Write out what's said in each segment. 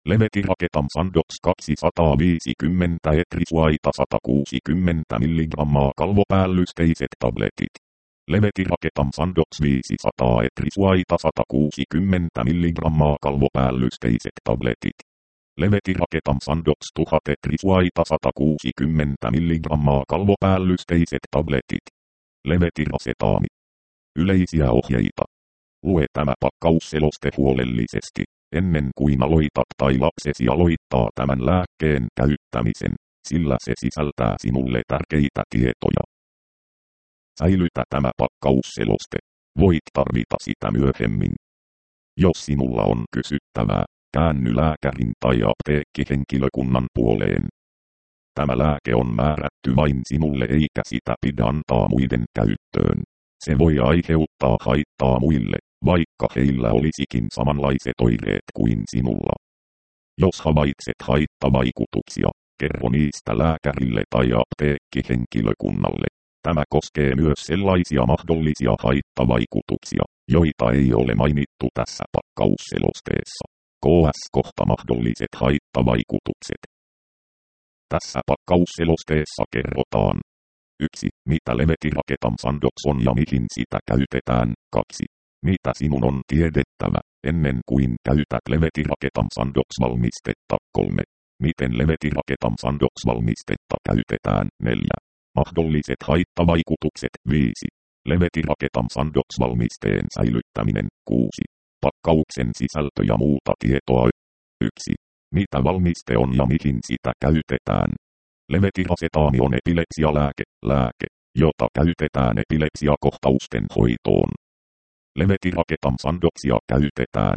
Levetiraketam sandox 250 etrisuaita 160 mg kalvopäällysteiset tabletit. Levetiraketam sandox 500 etrisuaita 160 mg kalvopäällysteiset tabletit. Levetiraketam sandox 1000 etrisuaita 160 mg kalvopäällysteiset tabletit. Levetirasetaami. Yleisiä ohjeita. Lue tämä pakkausseloste huolellisesti, ennen kuin aloitat tai lapsesi aloittaa tämän lääkkeen käyttämisen, sillä se sisältää sinulle tärkeitä tietoja. Säilytä tämä pakkausseloste. Voit tarvita sitä myöhemmin. Jos sinulla on kysyttävää, käänny lääkärin tai apteekkihenkilökunnan puoleen. Tämä lääke on määrätty vain sinulle eikä sitä pidä antaa muiden käyttöön. Se voi aiheuttaa haittaa muille, vaikka heillä olisikin samanlaiset oireet kuin sinulla. Jos havaitset haittavaikutuksia, kerro niistä lääkärille tai apteekkihenkilökunnalle. Tämä koskee myös sellaisia mahdollisia haittavaikutuksia, joita ei ole mainittu tässä pakkausselosteessa. KS-kohta mahdolliset haittavaikutukset. Tässä pakkausselosteessa kerrotaan 1. Mitä levetiraketam sandox on ja mihin sitä käytetään. 2. Mitä sinun on tiedettävä, ennen kuin käytät levetiraketam sandox valmistetta. 3. Miten levetiraketam sandox valmistetta käytetään. 4. Mahdolliset haittavaikutukset. 5. Levetiraketam sandox valmisteen säilyttäminen. 6. Pakkauksen sisältö ja muuta tietoa. 1. Mitä valmiste on ja mihin sitä käytetään. Levetirasetaami on epilepsialääke, jota käytetään epilepsiakohtausten hoitoon. Levetiraketam sandoxia käytetään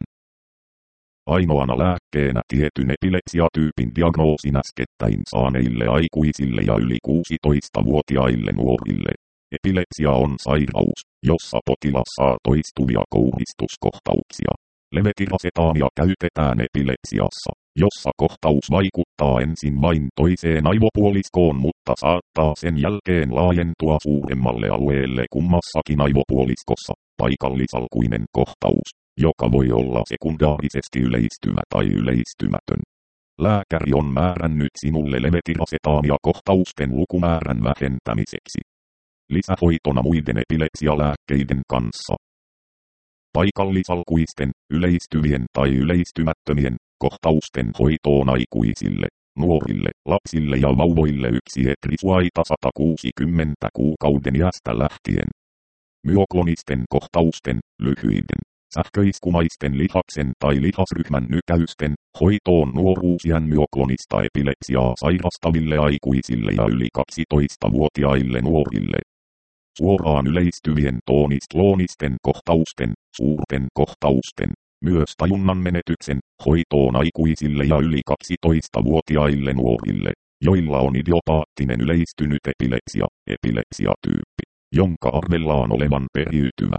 ainoana lääkkeenä tietyn epilepsiatyypin diagnoosin äskettäin saaneille aikuisille ja yli 16-vuotiaille nuorille. Epilepsia on sairaus, jossa potilas saa toistuvia kouhistuskohtauksia. Levetirasetaamia käytetään epilepsiassa, jossa kohtaus vaikuttaa ensin vain toiseen aivopuoliskoon, mutta saattaa sen jälkeen laajentua suuremmalle alueelle kummassakin aivopuoliskossa. Paikallisalkuinen kohtaus, joka voi olla sekundaarisesti yleistyvä tai yleistymätön. Lääkäri on määrännyt sinulle levetirasetaamia kohtausten lukumäärän vähentämiseksi. Lisähoitona muiden epilepsialääkkeiden kanssa. Paikallisalkuisten, yleistyvien tai yleistymättömien kohtausten hoitoon aikuisille, nuorille, lapsille ja vauvoille 1 etrisuaita 160 kuukauden iästä lähtien. Myoklonisten kohtausten, lyhyiden, sähköiskumaisten lihaksen tai lihasryhmän nykäysten, hoitoon nuoruusiän myoklonista epilepsiaa sairastaville aikuisille ja yli 12-vuotiaille nuorille. Suoraan yleistyvien toonis-kloonisten kohtausten, suurten kohtausten, myös tajunnan menetyksen, hoitoon aikuisille ja yli 12-vuotiaille nuorille, joilla on idiopaattinen yleistynyt epilepsiatyyppi, jonka arvellaan olevan periytyvä.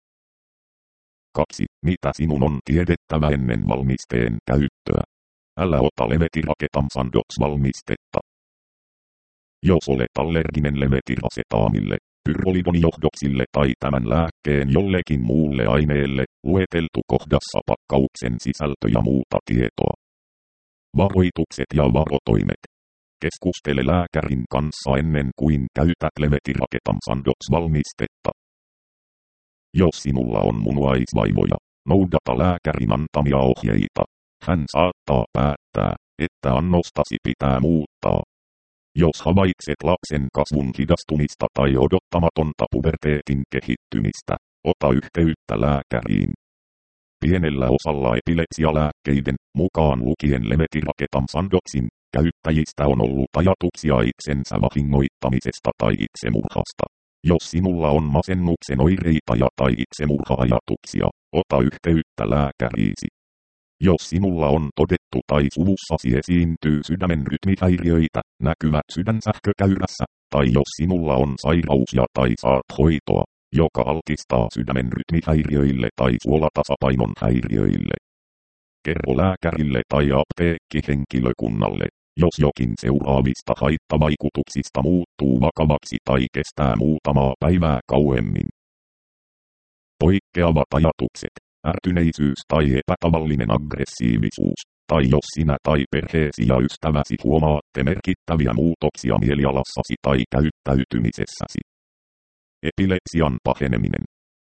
2. Mitä sinun on tiedettävä ennen valmisteen käyttöä? Älä ota levetiraketam sandox valmistetta. Jos olet allerginen levetirasetaamille, pyrrolidonijohdoksille tai tämän lääkkeen jollekin muulle aineelle, lueteltu kohdassa pakkauksen sisältö ja muuta tietoa. Varoitukset ja varotoimet. Keskustele lääkärin kanssa ennen kuin käytät levetiraketam sandox valmistetta. Jos sinulla on munuaisvaivoja, noudata lääkärin antamia ohjeita. Hän saattaa päättää, että annostasi pitää muuttaa. Jos havaitset lapsen kasvun hidastumista tai odottamatonta puberteetin kehittymistä, ota yhteyttä lääkäriin. Pienellä osalla epilepsialääkkeiden, mukaan lukien levetiraketam sandoxin, käyttäjistä on ollut ajatuksia itsensä vahingoittamisesta tai itsemurhasta. Jos sinulla on masennuksen oireita tai itsemurha-ajatuksia, ota yhteyttä lääkäriisi. Jos sinulla on todettu tai suvussasi esiintyy sydämen rytmihäiriöitä, näkyvät sydänsähkökäyrässä, tai jos sinulla on sairaus tai saat hoitoa, joka altistaa sydämen rytmihäiriöille tai suolatasapainon häiriöille. Kerro lääkärille tai apteekkihenkilökunnalle, jos jokin seuraavista haittavaikutuksista muuttuu vakavaksi tai kestää muutamaa päivää kauemmin. Poikkeavat ajatukset, ärtyneisyys tai epätavallinen aggressiivisuus, tai jos sinä tai perheesi ja ystäväsi huomaatte merkittäviä muutoksia mielialassasi tai käyttäytymisessäsi. Epilepsian paheneminen.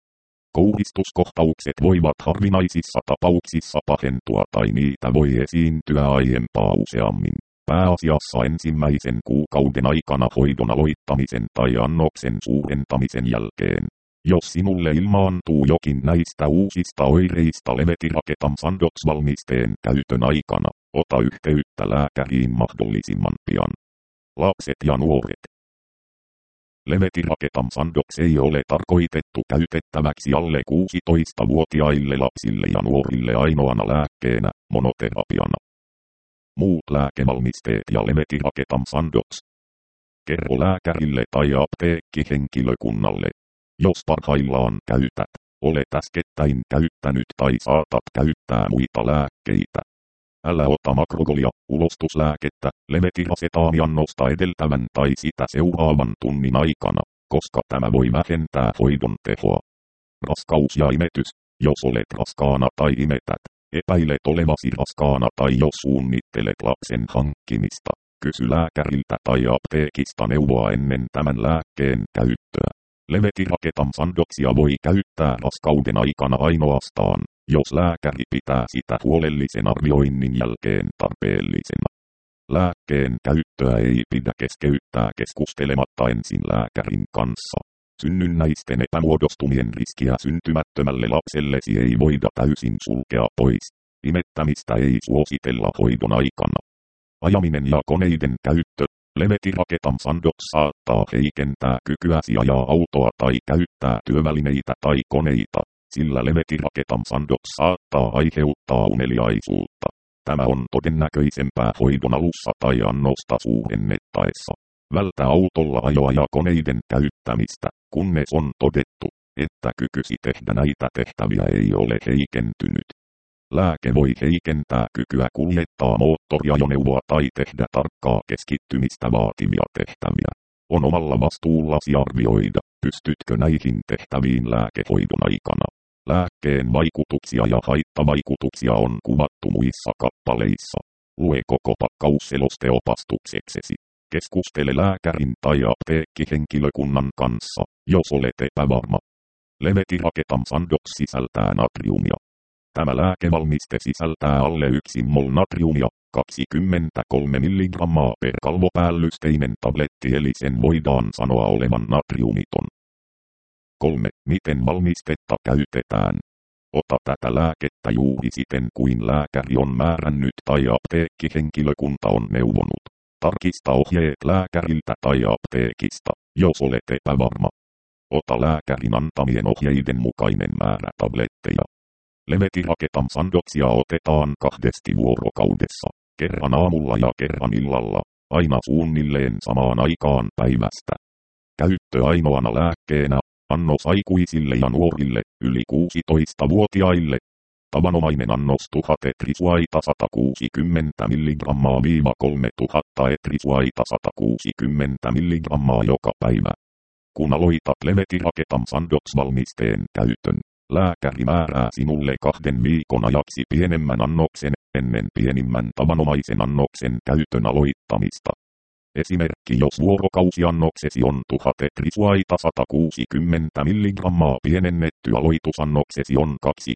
Kouhistuskohtaukset voivat harvinaisissa tapauksissa pahentua tai niitä voi esiintyä aiempaa useammin. Pääasiassa ensimmäisen kuukauden aikana hoidon aloittamisen tai annoksen suurentamisen jälkeen. Jos sinulle ilmaantuu jokin näistä uusista oireista Levetiracetam Sandox-valmisteen käytön aikana, ota yhteyttä lääkäriin mahdollisimman pian. Lapset ja nuoret. Levetiracetam Sandox ei ole tarkoitettu käytettäväksi alle 16-vuotiaille lapsille ja nuorille ainoana lääkkeenä, monoterapiana. Muut lääkevalmisteet ja Levetiracetam Sandox. Kerro lääkärille tai apteekkihenkilökunnalle. Jos parhaillaan käytät, olet äskettäin käyttänyt tai saatat käyttää muita lääkkeitä. Älä ota makrogolia, ulostuslääkettä, levetiracetamiannosta edeltävän tai sitä seuraavan tunnin aikana, koska tämä voi vähentää hoidon tehoa. Raskaus ja imetys. Jos olet raskaana tai imetät, epäilet olevasi raskaana tai jos suunnittelet lapsen hankkimista, kysy lääkäriltä tai apteekista neuvoa ennen tämän lääkkeen käyttöä. Levetiracetam Sandoxia voi käyttää raskauden aikana ainoastaan, jos lääkäri pitää sitä huolellisen arvioinnin jälkeen tarpeellisena. Lääkkeen käyttöä ei pidä keskeyttää keskustelematta ensin lääkärin kanssa. Synnynnäisten epämuodostumien riskiä syntymättömälle lapsellesi ei voida täysin sulkea pois. Imettämistä ei suositella hoidon aikana. Ajaminen ja koneiden käyttö. Levetiracetam Sandox saattaa heikentää kykyäsi ajaa autoa tai käyttää työvälineitä tai koneita, sillä Levetiracetam Sandox saattaa aiheuttaa uneliaisuutta. Tämä on todennäköisempää hoidon alussa tai annosta suurennettaessa. Vältä autolla ajoa ja koneiden käyttämistä, kunnes on todettu, että kykysi tehdä näitä tehtäviä ei ole heikentynyt. Lääke voi heikentää kykyä kuljettaa moottoriajoneuvoa tai tehdä tarkkaa keskittymistä vaativia tehtäviä. On omalla vastuullasi arvioida, pystytkö näihin tehtäviin lääkehoidon aikana. Lääkkeen vaikutuksia ja haittavaikutuksia on kuvattu muissa kappaleissa. Lue koko pakkausseloste opastukseksesi. Keskustele lääkärin tai apteekkihenkilökunnan kanssa, jos olet epävarma. Levetiracetam Sandox sisältää natriumia. Tämä lääkevalmiste sisältää alle 1 mol natriumia, 23 mg per kalvopäällysteinen tabletti eli sen voidaan sanoa olevan natriumiton. 3. Miten valmistetta käytetään? Ota tätä lääkettä juuri siten kuin lääkäri on määrännyt tai apteekkihenkilökunta on neuvonut. Tarkista ohjeet lääkäriltä tai apteekista, jos olet epävarma. Ota lääkärin antamien ohjeiden mukainen määrä tabletteja. Levetiracetam Sandoxia otetaan 2 vuorokaudessa, kerran aamulla ja kerran illalla, aina suunnilleen samaan aikaan päivästä. Käyttö ainoana lääkkeenä, annos aikuisille ja nuorille, yli 16-vuotiaille. Tavanomainen annos 1000 etrisuaita 160 mg-3000 etrisuaita 160 mg joka päivä. Kun aloitat Levetiracetam Sandox-valmisteen käytön, lääkäri määrää sinulle 2 viikon ajaksi pienemmän annoksen ennen pienimmän tavanomaisen annoksen käytön aloittamista. Esimerkki: jos vuorokausiannoksesi on 1000 etrisuaita 160 mg, pienennetty aloitusannoksesi on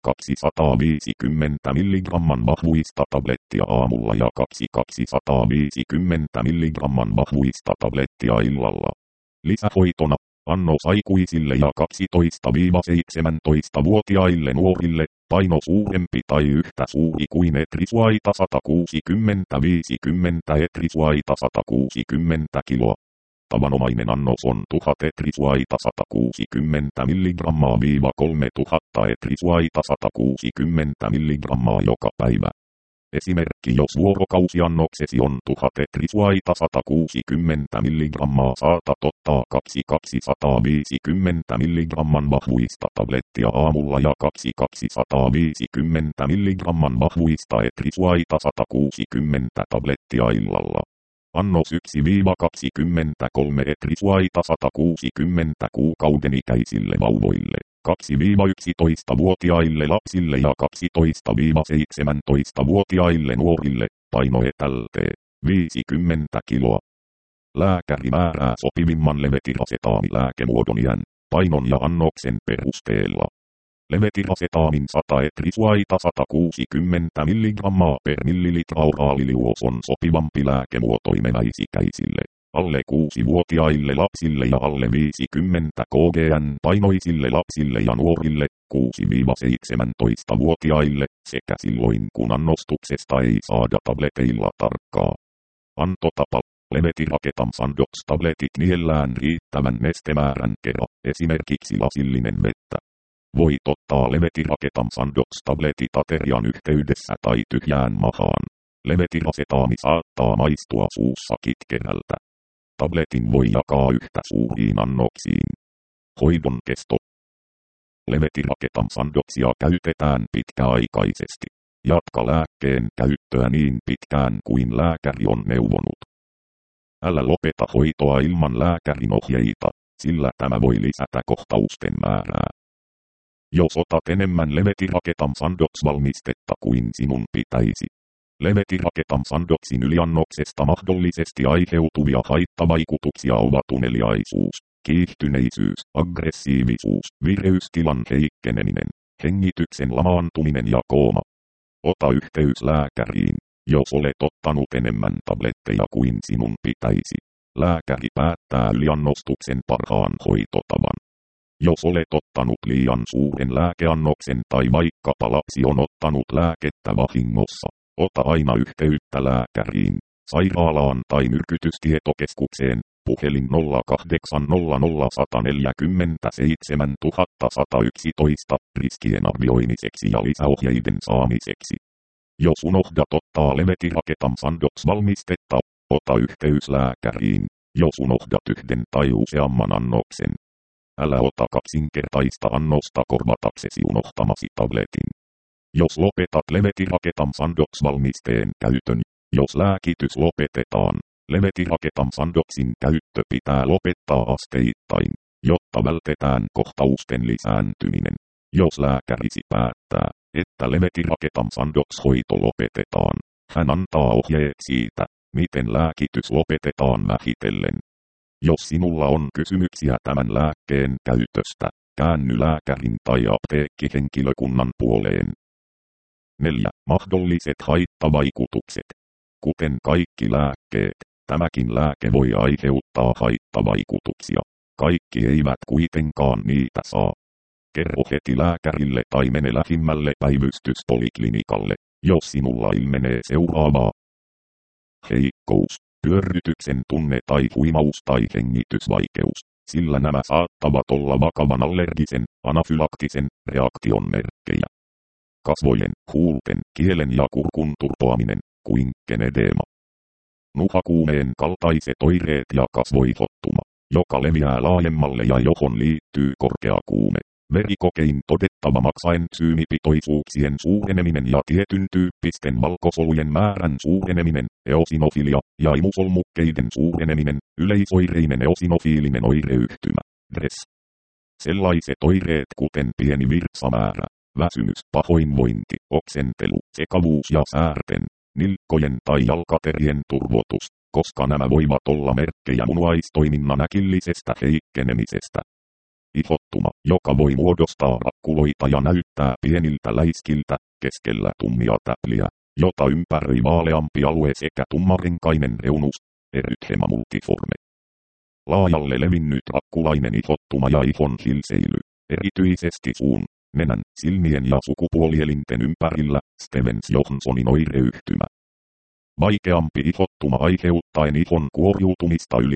250 mg vahvuista tablettia aamulla ja 250 mg vahvuista tablettia illalla. Lisähoitona annos aikuisille ja 12–17-vuotiaille nuorille, paino suurempi tai yhtä suuri kuin etrisuaita 160–50 etrisuaita 160 kiloa. Tavanomainen annos on 1000 etrisuaita 160 mg-3000 etrisuaita 160 mg joka päivä. Esimerkki: jos vuorokausiannoksesi on 1000 etrisuaita 160 mg, saatat ottaa 250 mg vahvuista tablettia aamulla ja 250 mg vahvuista etrisuaita 160 tablettia illalla. Annos 1–23 etrisuaita 160 kuukauden ikäisille vauvoille. 2–11-vuotiaille lapsille ja 12–17-vuotiaille nuorille, paino etälte 50 kiloa. Lääkäri määrää sopivimman levetirasetaaminlääkemuodon iän, painon ja annoksen perusteella. Levetirasetaamin 100 etrisuaita 160 mg per millilitra oraaliliuos on sopivampi lääkemuoto imeväisikäisille, alle 6-vuotiaille lapsille ja alle 50 kgn painoisille lapsille ja nuorille, 6–17-vuotiaille, sekä silloin kun annostuksesta ei saada tableteilla tarkkaa antotapa. Levetiraketam Sandox-tabletit niellään riittävän nestemäärän kerran, esimerkiksi lasillinen vettä. Voit ottaa Levetiraketam Sandox-tabletit aterian yhteydessä tai tyhjään mahaan. Levetirasetaami saattaa maistua suussa kitkerältä. Tabletin voi jakaa yhtä suuriin annoksiin. Hoidon kesto. Levetiraketam Sandoxia käytetään pitkäaikaisesti. Jatka lääkkeen käyttöä niin pitkään kuin lääkäri on neuvonut. Älä lopeta hoitoa ilman lääkärin ohjeita, sillä tämä voi lisätä kohtausten määrää. Jos otat enemmän Levetiraketam Sandox-valmistetta kuin sinun pitäisi. Levetiraketam Sandoxin yliannoksesta mahdollisesti aiheutuvia haittavaikutuksia ovat uneliaisuus, kiihtyneisyys, aggressiivisuus, vireystilan heikkeneminen, hengityksen lamaantuminen ja kooma. Ota yhteys lääkäriin, jos olet ottanut enemmän tabletteja kuin sinun pitäisi. Lääkäri päättää yliannostuksen parhaan hoitotavan. Jos olet ottanut liian suuren lääkeannoksen tai vaikkapa lapsi on ottanut lääkettä vahingossa, ota aina yhteyttä lääkäriin, sairaalaan tai myrkytystietokeskukseen, puhelin 0800 147 111 riskien arvioimiseksi ja lisäohjeiden saamiseksi. Jos unohdat ottaa Levetiraketam Sandox-valmistetta, ota yhteys lääkäriin, jos unohdat yhden tai useamman annoksen. Älä ota kaksinkertaista annosta korvataksesi unohtamasi tabletin. Jos lopetat Levetiraketam Sandox-valmisteen käytön, jos lääkitys lopetetaan, Levetiraketam Sandoxin käyttö pitää lopettaa asteittain, jotta vältetään kohtausten lisääntyminen. Jos lääkärisi päättää, että Levetiraketam Sandox-hoito lopetetaan, hän antaa ohjeet siitä, miten lääkitys lopetetaan vähitellen. Jos sinulla on kysymyksiä tämän lääkkeen käytöstä, käänny lääkärin tai apteekkihenkilökunnan puoleen. 4. Mahdolliset haittavaikutukset. Kuten kaikki lääkkeet, tämäkin lääke voi aiheuttaa haittavaikutuksia. Kaikki eivät kuitenkaan niitä saa. Kerro heti lääkärille tai mene lähimmälle päivystyspoliklinikalle, jos sinulla ilmenee seuraavaa. Heikkous, pyörrytyksen tunne tai huimaus tai hengitysvaikeus, sillä nämä saattavat olla vakavan allergisen, anafylaktisen reaktion merkkejä. Kasvojen, huulten, kielen ja kurkun turpoaminen, kuin kenedeema. Nuhakuumeen kaltaiset oireet ja kasvoihottuma, joka leviää laajemmalle ja johon liittyy korkea kuume. Verikokein todettava maksaensyymipitoisuuksien suureneminen ja tietyn tyyppisten valkosolujen määrän suureneminen, eosinofilia, ja imusolmukkeiden suureneminen, yleisoireinen eosinofiilinen oireyhtymä, DRES. Sellaiset oireet kuten pieni virtsamäärä, väsymys, pahoinvointi, oksentelu, sekavuus ja säärten, nilkkojen tai jalkaterien turvotus, koska nämä voivat olla merkkejä munuaistoiminnan äkillisestä heikkenemisestä. Ihottuma, joka voi muodostaa rakkuloita ja näyttää pieniltä läiskiltä, keskellä tummia täpliä, jota ympäröi vaaleampi alue sekä tummarenkainen reunus, erythema multiforme. Laajalle levinnyt rakkulainen ihottuma ja ihon hilseily, erityisesti suun, nenän, silmien ja sukupuolielinten ympärillä, Stevens-Johnsonin oireyhtymä. Vaikeampi ihottuma aiheuttaen ihon kuoriutumista yli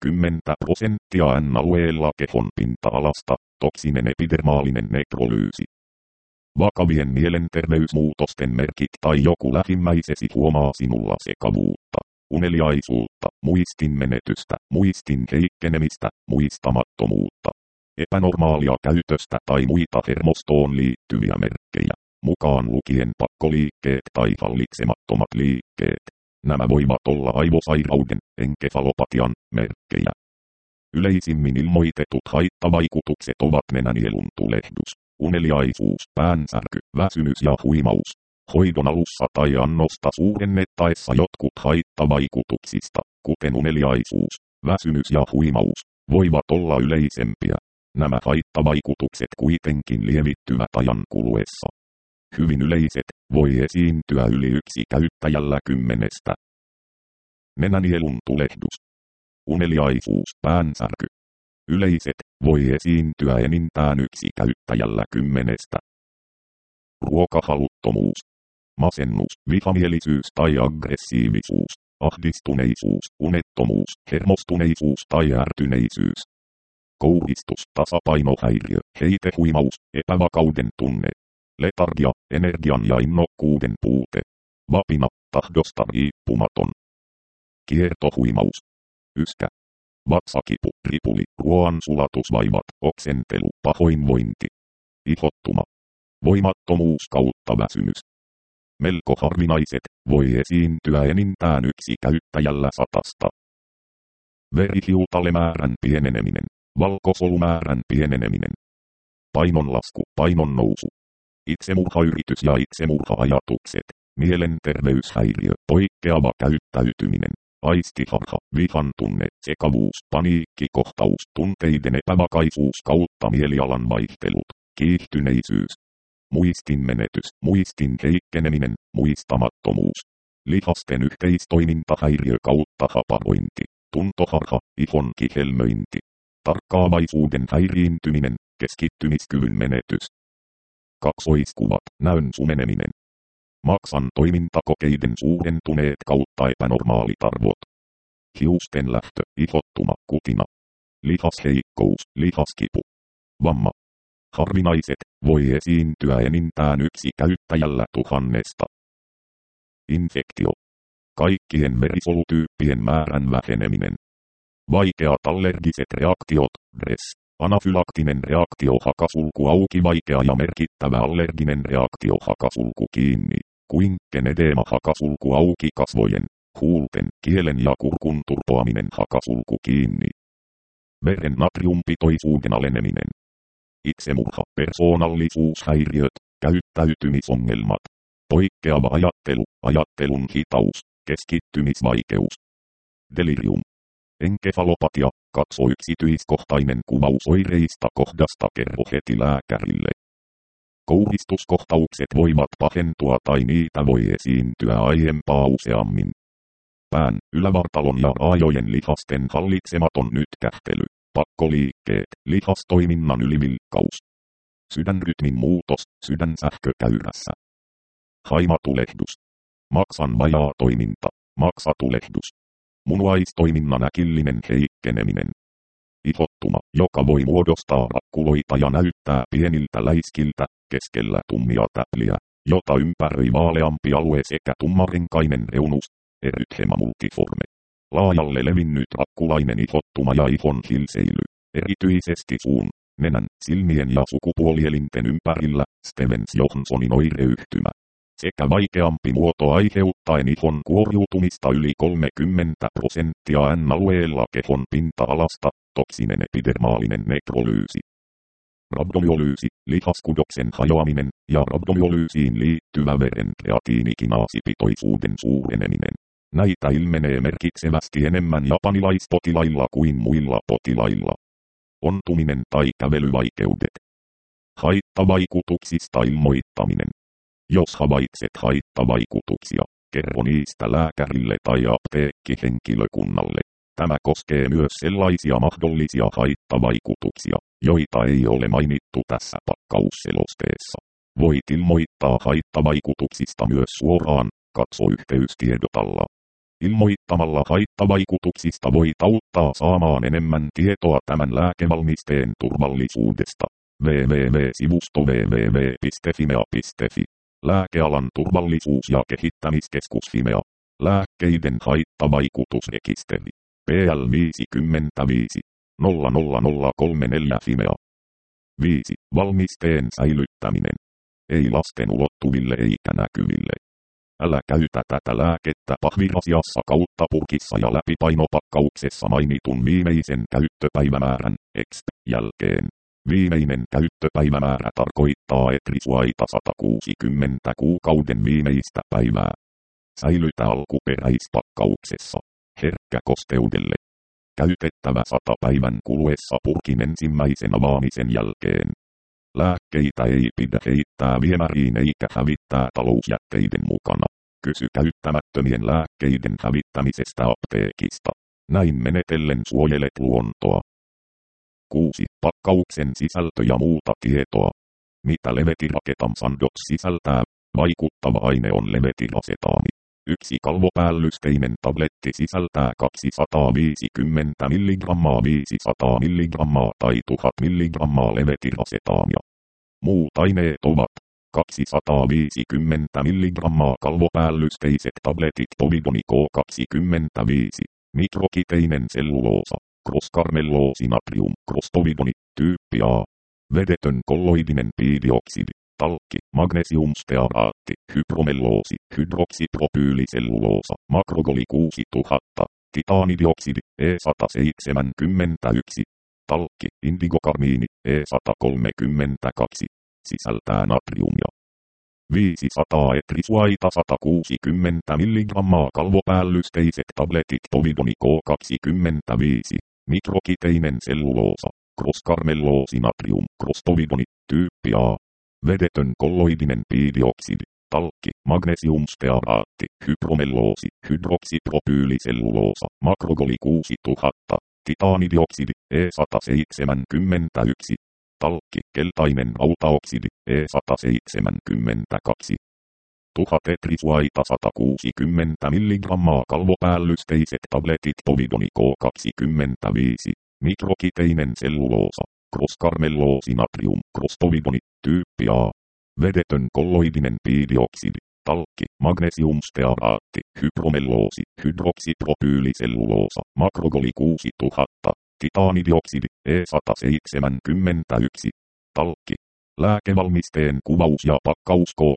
30% N-alueella kehon pinta-alasta, toksinen epidermaalinen nekrolyysi. Vakavien mielenterveysmuutosten merkit tai joku lähimmäisesi huomaa sinulla sekavuutta, uneliaisuutta, muistin menetystä, muistin heikkenemistä, muistamattomuutta, epänormaalia käytöstä tai muita hermostoon liittyviä merkkejä, mukaan lukien pakkoliikkeet tai hallitsemattomat liikkeet. Nämä voivat olla aivosairauden, enkefalopatian merkkejä. Yleisimmin ilmoitetut haittavaikutukset ovat nenänielun tulehdus, uneliaisuus, päänsärky, väsymys ja huimaus. Hoidon alussa tai annosta suurennettaessa jotkut haittavaikutuksista, kuten uneliaisuus, väsymys ja huimaus, voivat olla yleisempiä. Nämä haittavaikutukset kuitenkin lievittyvät ajan kuluessa. Hyvin yleiset voi esiintyä yli yksi käyttäjällä 10. Nenänielun tulehdus, uneliaisuus, päänsärky. Yleiset voi esiintyä enintään yksi käyttäjällä 10. Ruokahaluttomuus, masennus, vihamielisyys tai aggressiivisuus, ahdistuneisuus, unettomuus, hermostuneisuus tai ärtyneisyys. Kouristus, tasapainohäiriö, heitehuimaus, epävakauden tunne. Letargia, energian ja innokkuuden puute. Vapina, tahdosta riippumaton. Kiertohuimaus. Yskä. Vatsakipu, ripuli, ruoansulatusvaivat, oksentelu, pahoinvointi. Ihottuma. Voimattomuus kautta väsymys. Melko harvinaiset, voi esiintyä enintään yksi käyttäjällä 100. Verihiutalemäärän pieneneminen, valkosolumäärän pieneneminen. Painonlasku, painon nousu. Itsemurhayritys ja itsemurha-ajatukset, mielenterveyshäiriö, poikkeava käyttäytyminen, aistiharha, vihan tunne, sekavuus, paniikkikohtaus, tunteiden epävakaisuus kautta mielialan vaihtelut, kiihtyneisyys. Muistin menetys, muistin heikkeneminen, muistamattomuus. Lihasten yhteistoimintahäiriö kautta haparointi, tuntoharha, ihon kihelmöinti. Tarkkaavaisuuden häiriintyminen, keskittymiskyvyn menetys. Kaksoiskuvat, näön sumeneminen. Maksan toimintakokeiden suurentuneet kautta epänormaalit arvot. Hiusten lähtö, ihottuma, kutina. Lihasheikkous, lihaskipu. Vamma. Harvinaiset, voi esiintyä enintään yksi käyttäjällä 1000. Infektio. Kaikkien verisolutyyppien määrän väheneminen. Vaikeat allergiset reaktiot, RES. Anafylaktinen reaktio hakasulku auki, vaikea ja merkittävä allerginen reaktio hakasulku kiinni. Kuinken edeema hakasulku auki, kasvojen, huulten, kielen ja kurkun turpoaminen hakasulku kiinni. Veren natriumpitoisuuden aleneminen. Itsemurha, persoonallisuushäiriöt, käyttäytymisongelmat. Poikkeava ajattelu, ajattelun hitaus, keskittymisvaikeus. Delirium. Enkefalopatia, katso yksityiskohtainen kuvaus oireista kohdasta, kerro heti lääkärille. Kouristuskohtaukset voivat pahentua tai niitä voi esiintyä aiempaa useammin. Pään, ylävartalon ja raajojen lihasten hallitsematon nytkähtely, pakkoliikkeet, lihastoiminnan ylivilkkaus. Sydänrytmin muutos, sydänsähkökäyrässä. Haimatulehdus. Maksan vajaa toiminta, maksatulehdus. Munuaistoiminnan äkillinen heikkeneminen. Ihottuma, joka voi muodostaa rakkuloita ja näyttää pieniltä läiskiltä, keskellä tummia täpliä, jota ympäröi vaaleampi alue sekä tummarenkainen reunus, erythema multiforme. Laajalle levinnyt rakkulainen ihottuma ja ihon hilseily, erityisesti suun, nenän, silmien ja sukupuolielinten ympärillä, Stevens Johnsonin oireyhtymä. Sekä vaikeampi muoto aiheuttaen ihon kuoriutumista yli 30% N-alueella kehon pinta-alasta, toksinen epidermaalinen nekrolyysi. Rabdomyolyysi, lihaskudoksen hajoaminen ja rabdomyolyysiin liittyvä veren kreatiinikinaasipitoisuuden suureneminen. Näitä ilmenee merkitsevästi enemmän japanilaispotilailla kuin muilla potilailla. Ontuminen tai kävelyvaikeudet. Haittavaikutuksista ilmoittaminen. Jos havaitset haittavaikutuksia, kerro niistä lääkärille tai apteekkihenkilökunnalle. Tämä koskee myös sellaisia mahdollisia haittavaikutuksia, joita ei ole mainittu tässä pakkausselosteessa. Voit ilmoittaa haittavaikutuksista myös suoraan, katso yhteystiedot alla. Ilmoittamalla haittavaikutuksista voit auttaa saamaan enemmän tietoa tämän lääkevalmisteen turvallisuudesta. www.sivusto www.fimea.fi. Lääkealan turvallisuus- ja kehittämiskeskus Fimea. Lääkkeiden haittavaikutusrekisteri. PL 55 00034 Fimea. 5. Valmisteen säilyttäminen. Ei lasten ulottuville eikä näkyville. Älä käytä tätä lääkettä pahvirasiassa kautta purkissa ja läpipainopakkauksessa mainitun viimeisen käyttöpäivämäärän jälkeen. Viimeinen käyttöpäivämäärä tarkoittaa etrisuaita 160 kuukauden viimeistä päivää. Säilytä alkuperäispakkauksessa. Herkkä kosteudelle. Käytettävä 100 päivän kuluessa purkin ensimmäisen avaamisen jälkeen. Lääkkeitä ei pidä heittää viemäriin eikä hävittää talousjätteiden mukana. Kysy käyttämättömien lääkkeiden hävittämisestä apteekista. Näin menetellen suojelet luontoa. 6. Pakkauksen sisältö ja muuta tietoa. Mitä levetiraketamsandox sisältää? Vaikuttava aine on levetirasetaami. 1 kalvopäällysteinen tabletti sisältää 250 mg 500 mg tai 1000 mg levetirasetaamia. Muut aineet ovat 250 mg kalvopäällysteiset tabletit povidoni K25, mikrokiteinen selluloosa, crosskarmelloosi-natrium, crosspovidoni, tyyppi A, vedetön kolloidinen piidioksidi, talkki, magnesiumstearaatti, hypromelloosi, hydroksipropyyliselluloosa, makrogoli 6000, titaanidioksidi, E171, talkki, indigokarmiini, E132, sisältää natriumia. 500 etrisuaita 160 mg kalvopäällysteiset tabletit povidoni K25, mikrokiteinen selluloosa, crosskarmelloosi-natrium, crosspovidoni, tyyppi A, vedetön kolloidinen piidioksidi, talkki, magnesiumstearaatti, hypromelloosi, hydroksipropyyliselluloosa, makrogoli 6000, titaanidioksidi, E171, talkki, keltainen rautaoksidi, E172. 1000 etrisuaita 160 mg kalvopäällysteiset tabletit povidoni K25, mikrokiteinen selluloosa, crosskarmelloosi-natrium, crosspovidoni, tyyppi A, vedetön kolloidinen piidioksidi, talkki, magnesiumstearaatti, hypromelloosi, hydroksipropyyliselluloosa, makrogoli 6000, titaanidioksidi, E171, talkki. Lääkevalmisteen kuvaus ja pakkauskoot.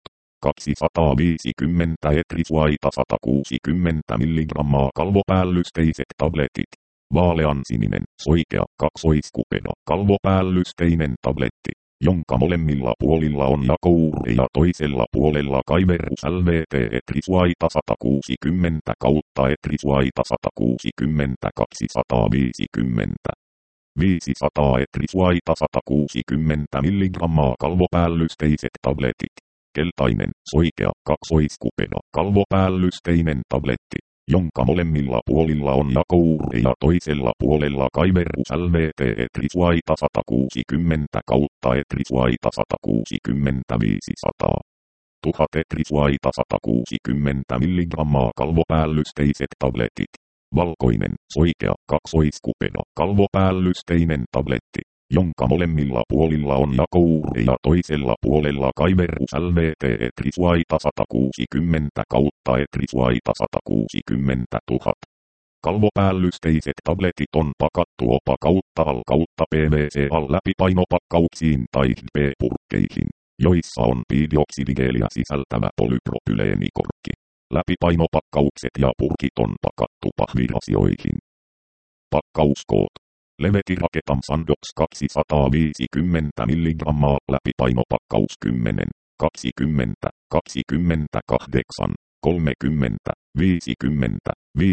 250 etrisuaita 160 mg kalvopäällysteiset tabletit. Vaaleansininen, soikea, kaksoiskupeda, kalvopäällysteinen tabletti, jonka molemmilla puolilla on jakouuri ja toisella puolella kaiverus LVT etrisuaita 160 kautta etrisuaita 160 250. 500 etrisuaita 160 mg kalvopäällysteiset tabletit. Keltainen, soikea, kaksoiskupeda, kalvopäällysteinen tabletti, jonka molemmilla puolilla on jakouuri ja toisella puolella kaiverus LVT etrisuaita 160 kautta etrisuaita 160 500. 1000 etrisuaita 160 mg kalvopäällysteiset tabletit. Valkoinen, soikea, kaksoiskupeda, kalvopäällysteinen tabletti, jonka molemmilla puolilla on jakouuri ja toisella puolella kaiverus LVT etrisuaita 160 kautta etrisuaita 160 000. Kalvopäällysteiset tabletit on pakattu OPA kautta AL kautta PVC AL läpipainopakkauksiin tai B-purkkeihin, joissa on piidioksidigeeliä sisältävä polypropyleenikorkki. Läpipainopakkaukset ja purkit on pakattu pahvirasioihin. Pakkauskoot. Levetiraketamsandox 250 mg läpipainopakkaus 10, 20, 28, 30, 50,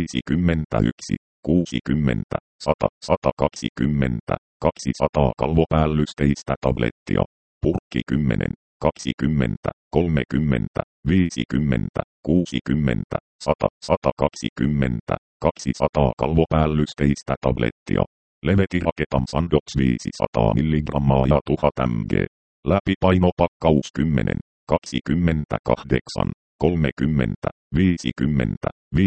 51, 60, 100, 120, 200 kalvopäällysteistä tablettia. Purkki 10, 20, 30, 50, 60, 100, 120, 200 kalvopäällysteistä tablettia. Levetiraketamsandox 500 mg ja 1000 mg. Läpipainopakkaus 10, 28, 30, 50,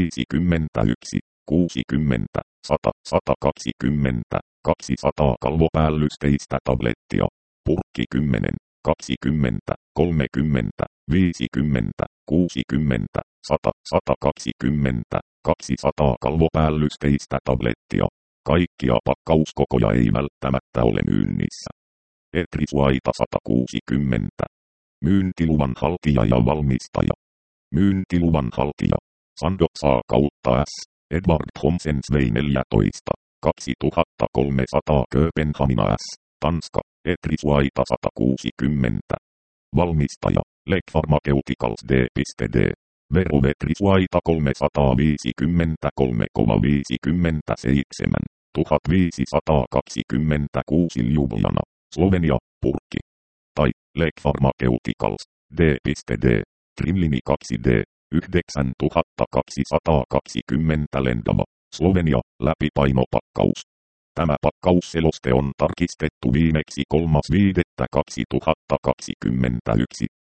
51, 60, 100, 120, 200 kalvopäällysteistä tablettia. Purkki 10, 20, 30, 50, 60, 100, 120, 200 kalvopäällysteistä tablettia. Kaikkia pakkauskokoja ei välttämättä ole myynnissä. Etrisuaita 160. Myyntiluvan haltija ja valmistaja. Myyntiluvan haltija. Sandoxa kautta S. Edward Thomsen Svei 14. 2300 Kööpenhamina S. Tanska. Etriswaita 160. Valmistaja. Lake Pharmaceuticals D.D. Verovetriswaita 353,57 1526 Ljubljana, Slovenia, purkki. Tai Lake Pharmaceuticals D.D. Trimlini 2D 9220 Lendava, Slovenia, läpipainopakkaus. Tämä pakkausseloste on tarkistettu viimeksi 3.5.2021.